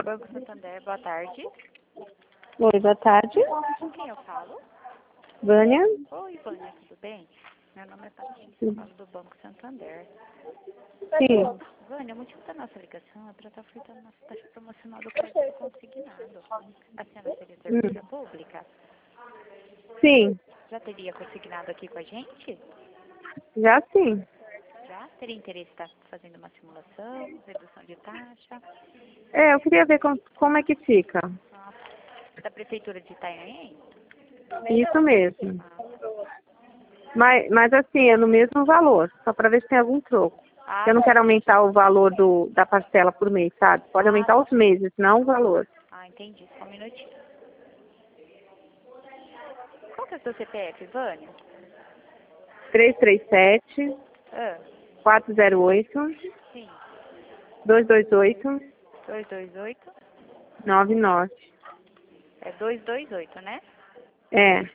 Banco Santander, boa tarde. Oi, boa tarde. Com quem eu falo? Vânia? Oi, Vânia, tudo bem? Meu nome é Patrícia, eu falo do Banco Santander. Sim. Vânia, o motivo da nossa ligação é para estar ofertando nossa taxa promocional do crédito consignado. A senhora seria servidora pública? Sim. Já teria consignado aqui com a gente? Já sim. Já? Teria interesse em estar fazendo uma simulação, redução de taxa? Eu queria ver como é que fica. Da Prefeitura de Itanhaém? Isso mesmo. Mas assim, é no mesmo valor, só para ver se tem algum troco. Eu não quero aumentar o valor da parcela por mês, sabe? Pode aumentar os meses, não o valor. Entendi. Só um minutinho. Qual que é o seu CPF, Vânia? 337 408 Sim. 228 228? 99. É 228, né? É.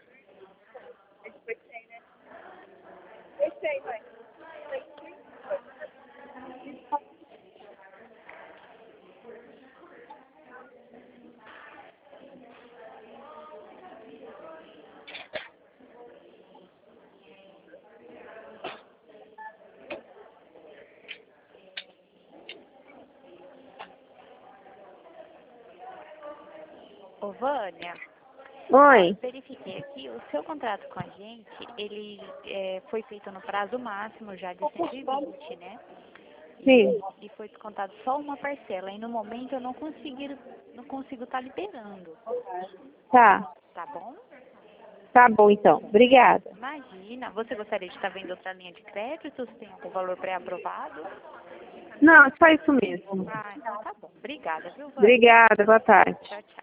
Ô, Vânia, Oi. verifiquei aqui, o seu contrato com a gente, ele foi feito no prazo máximo já de 120, né? Sim. E foi descontado só uma parcela. E no momento eu não consigo estar liberando. Tá. Tá bom? Tá bom então. Obrigada. Imagina. Você gostaria de estar vendo outra linha de crédito? Se tem algum valor pré-aprovado? Não, só isso mesmo. Então tá bom. Obrigada, viu, Vânia? Obrigada, boa tarde. Tchau, tchau.